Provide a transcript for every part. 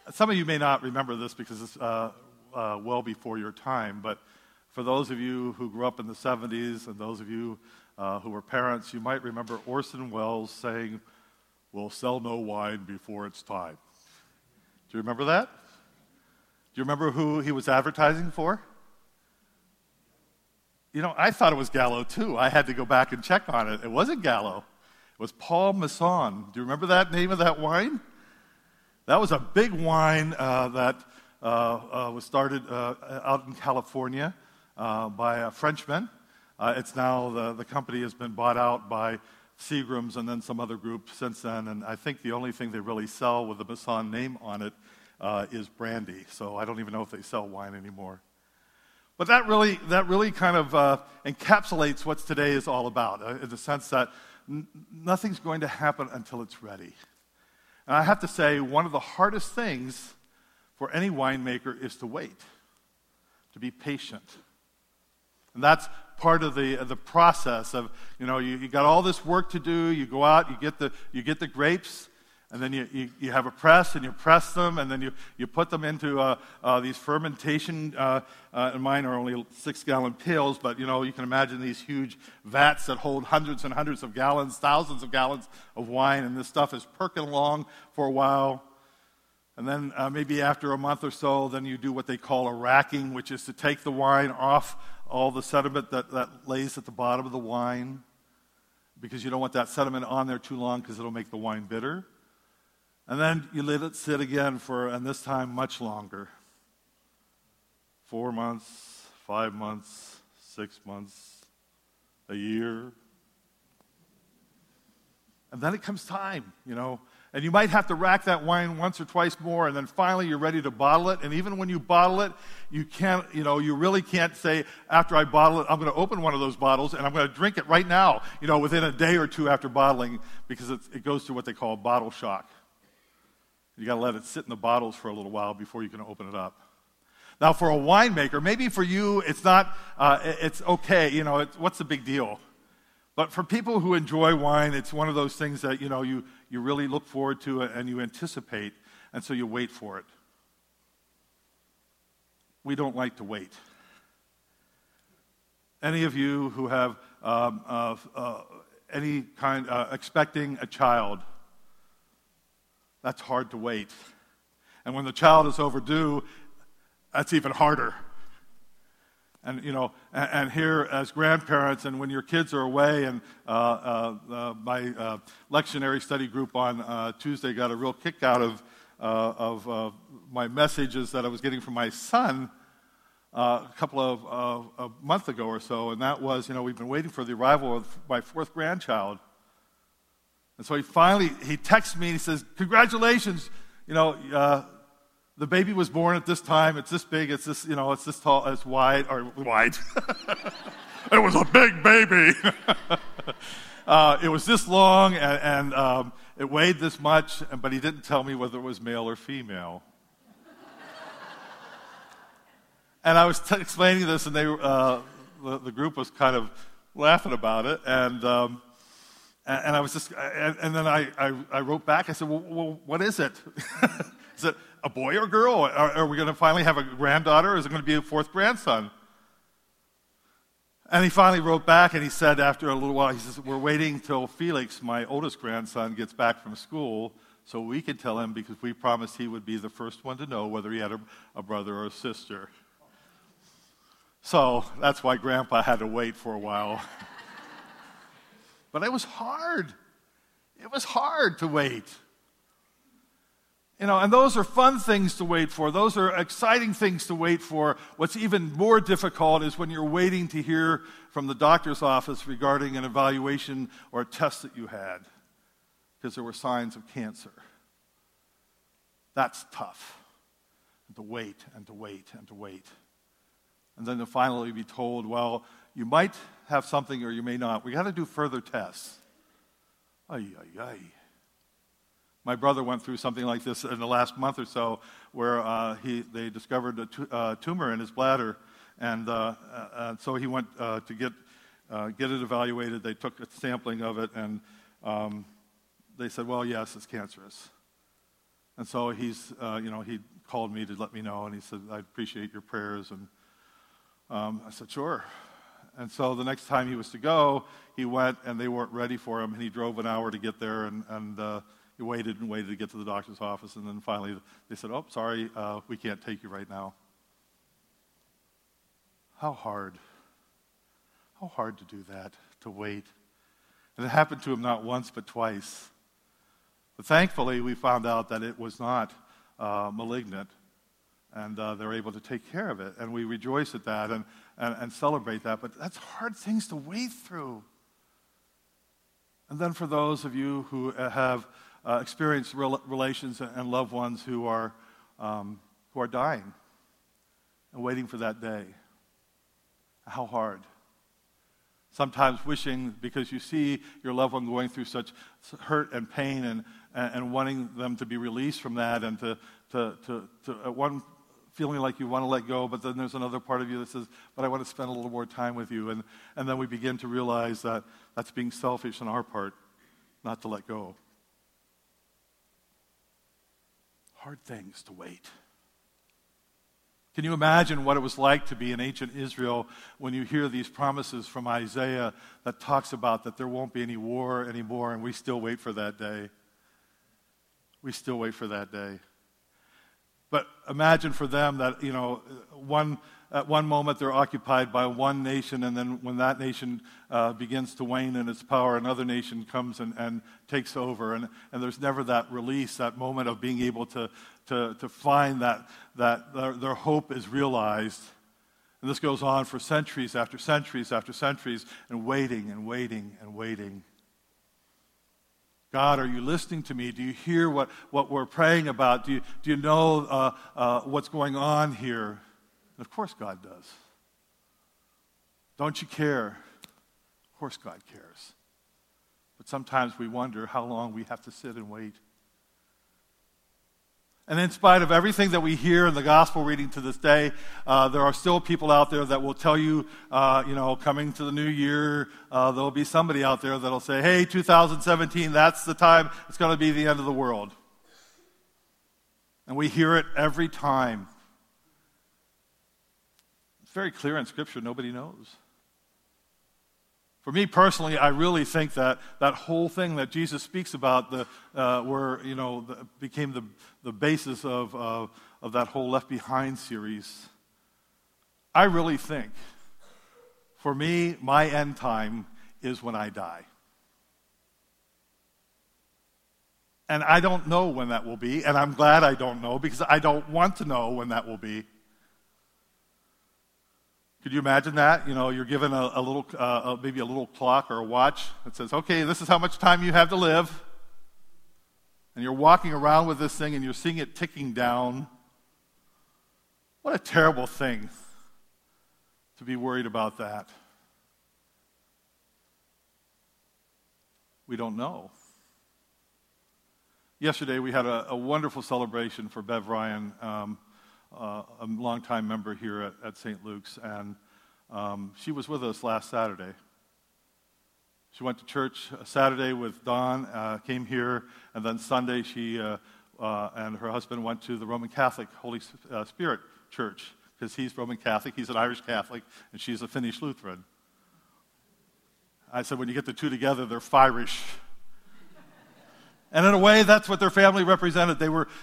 Some of you may not remember this because it's well before your time, but for those of you who grew up in the 70s and those of you who were parents, you might remember Orson Welles saying, "We'll sell no wine before it's time." Do you remember that? Do you remember who he was advertising for? You know, I thought it was Gallo too. I had to go back and check on it. It wasn't Gallo. It was Paul Masson. Do you remember that name of that wine? That was a big wine that was started out in California by a Frenchman. It's now, the company has been bought out by Seagram's and then some other group since then, and I think the only thing they really sell with the Masson name on it is brandy. So I don't even know if they sell wine anymore. But that really kind of encapsulates what today is all about, in the sense that nothing's going to happen until it's ready. And I have to say, one of the hardest things for any winemaker is to wait, to be patient. And that's part of the process of, you got all this work to do. You go out, you get the grapes, and then you have a press, and you press them, and then you put them into these fermentation. And mine are only 6-gallon pails, but you can imagine these huge vats that hold hundreds and hundreds of gallons, thousands of gallons of wine, and this stuff is perking along for a while. And then maybe after a month or so, then you do what they call a racking, which is to take the wine off all the sediment that lays at the bottom of the wine, because you don't want that sediment on there too long because it'll make the wine bitter. And then you let it sit again and this time much longer. 4 months, 5 months, 6 months, a year. And then it comes time, And you might have to rack that wine once or twice more, and then finally you're ready to bottle it. And even when you bottle it, you can't, you really can't say, after I bottle it, I'm going to open one of those bottles and I'm going to drink it right now, within a day or two after bottling, because it goes through what they call bottle shock. You got to let it sit in the bottles for a little while before you can open it up. Now, for a winemaker, maybe for you it's not, it's okay. What's the big deal? But for people who enjoy wine, it's one of those things that you really look forward to and you anticipate, and so you wait for it. We don't like to wait. Any of you who have any kind expecting a child, that's hard to wait. And when the child is overdue, that's even harder. And and here as grandparents, and when your kids are away, and my lectionary study group on Tuesday got a real kick out of my messages that I was getting from my son a couple of a month ago or so, and that was, we've been waiting for the arrival of my 4th grandchild. And so he texts me and he says, "Congratulations, the baby was born at this time. It's this big. It's this, it's this tall. It's wide. It was a big baby. It was this long, and it weighed this much. But he didn't tell me whether it was male or female." And I was explaining this, and the group was kind of laughing about it, and I was just, and then I wrote back. I said, "Well, what is it? Is it a boy or girl? Are we going to finally have a granddaughter, or is it going to be a 4th grandson?" And he finally wrote back, and he said after a little while, he says, "We're waiting till Felix, my oldest grandson, gets back from school so we can tell him, because we promised he would be the first one to know whether he had a brother or a sister." So that's why Grandpa had to wait for a while. But it was hard. It was hard to wait. And those are fun things to wait for. Those are exciting things to wait for. What's even more difficult is when you're waiting to hear from the doctor's office regarding an evaluation or a test that you had, because there were signs of cancer. That's tough. And to wait and to wait and to wait. And then to finally be told, well, you might have something or you may not. We got to do further tests. Ay, ay, ay. My brother went through something like this in the last month or so, where they discovered a tumor in his bladder, and so he went to get it evaluated. They took a sampling of it, and they said, "Well, yes, it's cancerous." And so he called me to let me know, and he said, "I appreciate your prayers." And I said, "Sure." And so the next time he was to go, he went, and they weren't ready for him, and he drove an hour to get there, and he waited and waited to get to the doctor's office, and then finally they said, "Oh, sorry, we can't take you right now." How hard to do that, to wait. And it happened to him not once but twice. But thankfully, we found out that it was not malignant, and they're able to take care of it. And we rejoice at that and celebrate that. But that's hard things to wait through. And then for those of you who have experienced relations and loved ones who are dying and waiting for that day, how hard. Sometimes wishing, because you see your loved one going through such hurt and pain and wanting them to be released from that, and to at one feeling like you want to let go, but then there's another part of you that says, "But I want to spend a little more time with you." And then we begin to realize that that's being selfish on our part, not to let go. Hard things to wait. Can you imagine what it was like to be in ancient Israel when you hear these promises from Isaiah that talks about that there won't be any war anymore, and we still wait for that day? We still wait for that day. But imagine for them that, at one moment they're occupied by one nation, and then when that nation begins to wane in its power, another nation comes and takes over. And there's never that release, that moment of being able to find that their hope is realized. And this goes on for centuries after centuries after centuries, and waiting and waiting and waiting. God, are you listening to me? Do you hear what we're praying about? Do you know what's going on here? And of course God does. Don't you care? Of course God cares. But sometimes we wonder how long we have to sit and wait. And in spite of everything that we hear in the gospel reading to this day, there are still people out there that will tell you, coming to the new year, there'll be somebody out there that'll say, "Hey, 2017, that's the time it's going to be the end of the world." And we hear it every time. It's very clear in Scripture, nobody knows. For me personally, I really think that whole thing that Jesus speaks about, became the basis of that whole Left Behind series. I really think, for me, my end time is when I die. And I don't know when that will be, and I'm glad I don't know, because I don't want to know when that will be. Could you imagine that? You're given a little, maybe a little clock or a watch that says, "Okay, this is how much time you have to live." And you're walking around with this thing and you're seeing it ticking down. What a terrible thing to be worried about that. We don't know. Yesterday we had a wonderful celebration for Bev Ryan, a longtime member here at St. Luke's, and she was with us last Saturday. She went to church Saturday with Don, came here, and then Sunday she and her husband went to the Roman Catholic Holy Spirit Church, because he's Roman Catholic, he's an Irish Catholic, and she's a Finnish Lutheran. I said, when you get the two together, they're Firish. And in a way, that's what their family represented. They were,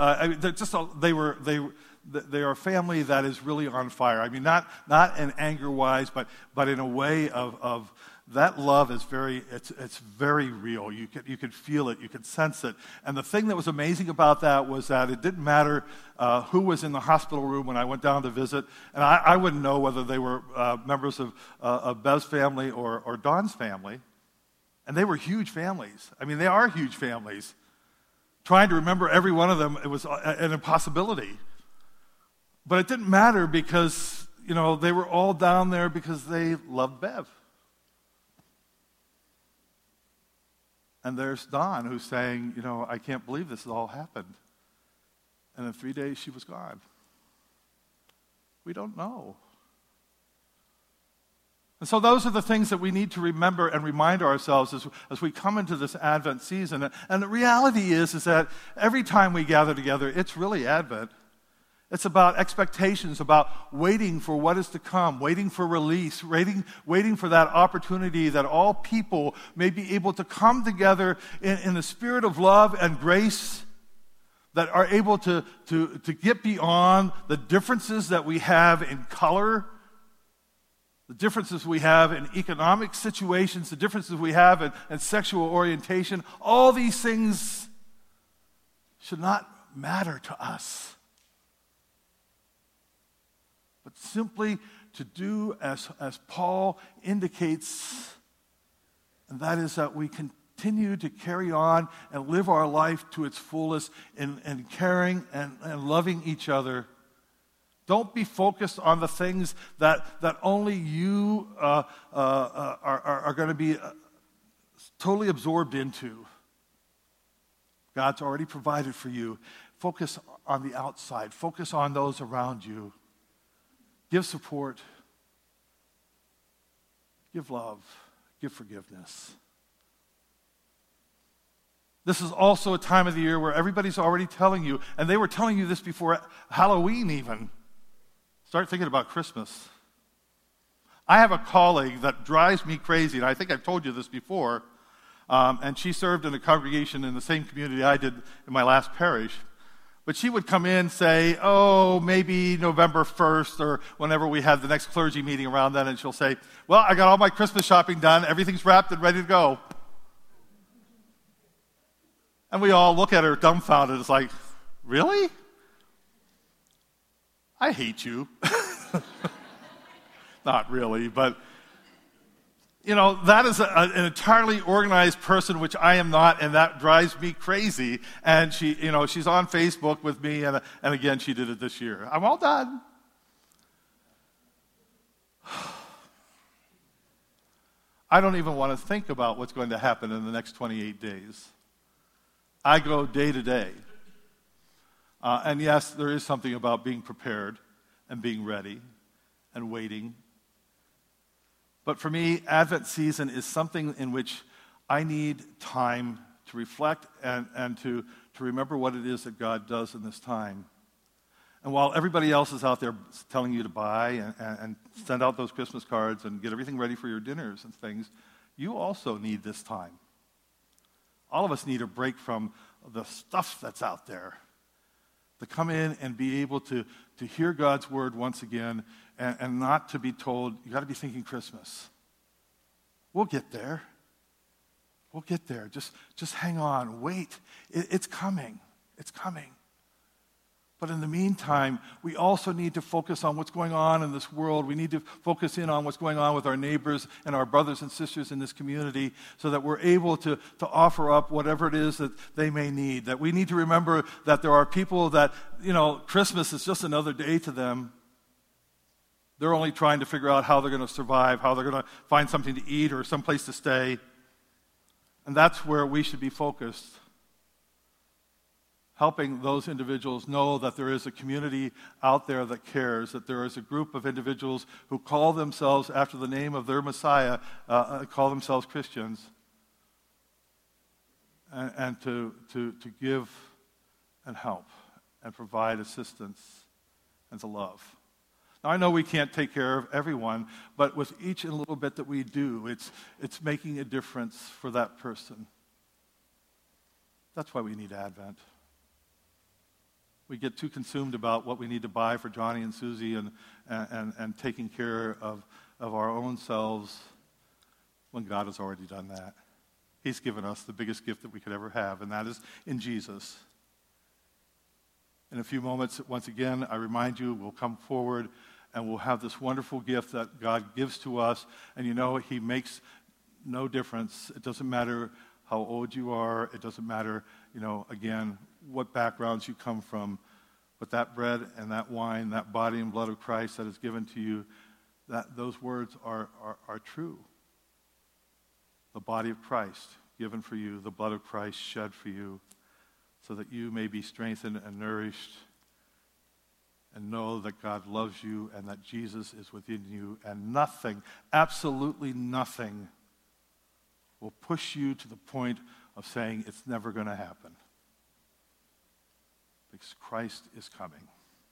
they are a family that is really on fire. I mean, not in anger-wise, but in a way of that love is it's very real. You could feel it, you could sense it. And the thing that was amazing about that was that it didn't matter who was in the hospital room when I went down to visit, and I wouldn't know whether they were members of Bev's family or Don's family. And they were huge families. I mean, they are huge families. Trying to remember every one of them, it was an impossibility. But it didn't matter because, they were all down there because they loved Bev. And there's Don who's saying, I can't believe this has all happened. And in 3 days, she was gone. We don't know. And so those are the things that we need to remember and remind ourselves as we come into this Advent season. And the reality is that every time we gather together, it's really Advent. It's about expectations, about waiting for what is to come, waiting for release, waiting for that opportunity that all people may be able to come together in the spirit of love and grace, that are able to get beyond the differences that we have in color, the differences we have in economic situations, the differences we have in sexual orientation. All these things should not matter to us. But simply to do as Paul indicates, and that is that we continue to carry on and live our life to its fullest in caring and loving each other. Don't be focused on the things that only you are going to be totally absorbed into. God's already provided for you. Focus on the outside. Focus on those around you. Give support. Give love. Give forgiveness. This is also a time of the year where everybody's already telling you, and they were telling you this before Halloween even. Start thinking about Christmas. I have a colleague that drives me crazy, and I think I've told you this before, and she served in a congregation in the same community I did in my last parish. But she would come in, say, maybe November 1st or whenever we had the next clergy meeting around then, and she'll say, well, I got all my Christmas shopping done, everything's wrapped and ready to go. And we all look at her dumbfounded. It's like, really? I hate you. Not really, but, that is an entirely organized person, which I am not, and that drives me crazy. And she, she's on Facebook with me, and again, she did it this year. I'm all done. I don't even want to think about what's going to happen in the next 28 days. I go day to day. And yes, there is something about being prepared and being ready and waiting. But for me, Advent season is something in which I need time to reflect and to remember what it is that God does in this time. And while everybody else is out there telling you to buy and send out those Christmas cards and get everything ready for your dinners and things, you also need this time. All of us need a break from the stuff that's out there, to come in and be able to hear God's word once again and not to be told, you got to be thinking Christmas. We'll get there. We'll get there. Just hang on. Wait. It's coming. It's coming. But in the meantime, we also need to focus on what's going on in this world. We need to focus in on what's going on with our neighbors and our brothers and sisters in this community so that we're able to offer up whatever it is that they may need. That we need to remember that there are people that, Christmas is just another day to them. They're only trying to figure out how they're going to survive, how they're going to find something to eat or someplace to stay. And that's where we should be focused. Helping those individuals know that there is a community out there that cares, that there is a group of individuals who call themselves after the name of their Messiah, call themselves Christians, and to give and help and provide assistance and to love. Now, I know we can't take care of everyone, but with each and little bit that we do, it's making a difference for that person. That's why we need Advent. We get too consumed about what we need to buy for Johnny and Susie and taking care of our own selves when God has already done that. He's given us the biggest gift that we could ever have, and that is in Jesus. In a few moments, once again, I remind you, we'll come forward and we'll have this wonderful gift that God gives to us. And He makes no difference. It doesn't matter how old you are. It doesn't matter, again, what backgrounds you come from. But that bread and that wine, that body and blood of Christ that is given to you, those words are true. The body of Christ given for you, the blood of Christ shed for you, so that you may be strengthened and nourished and know that God loves you and that Jesus is within you, and nothing, absolutely nothing, will push you to the point of saying it's never going to happen. Because Christ is coming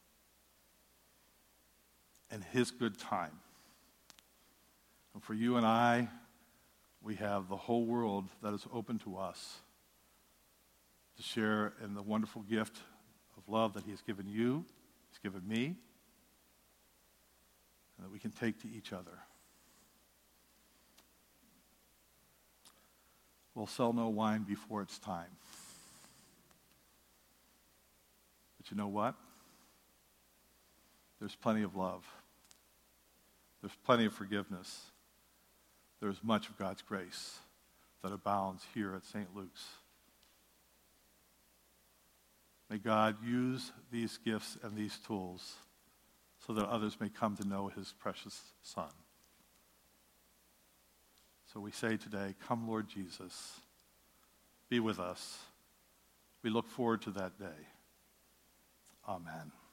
in his good time. And for you and I, we have the whole world that is open to us to share in the wonderful gift of love that he has given you, he's given me, and that we can take to each other. We'll sell no wine before it's time. But you know what? There's plenty of love. There's plenty of forgiveness. There's much of God's grace that abounds here at St. Luke's. May God use these gifts and these tools so that others may come to know his precious Son. So we say today, come Lord Jesus, be with us. We look forward to that day. Amen.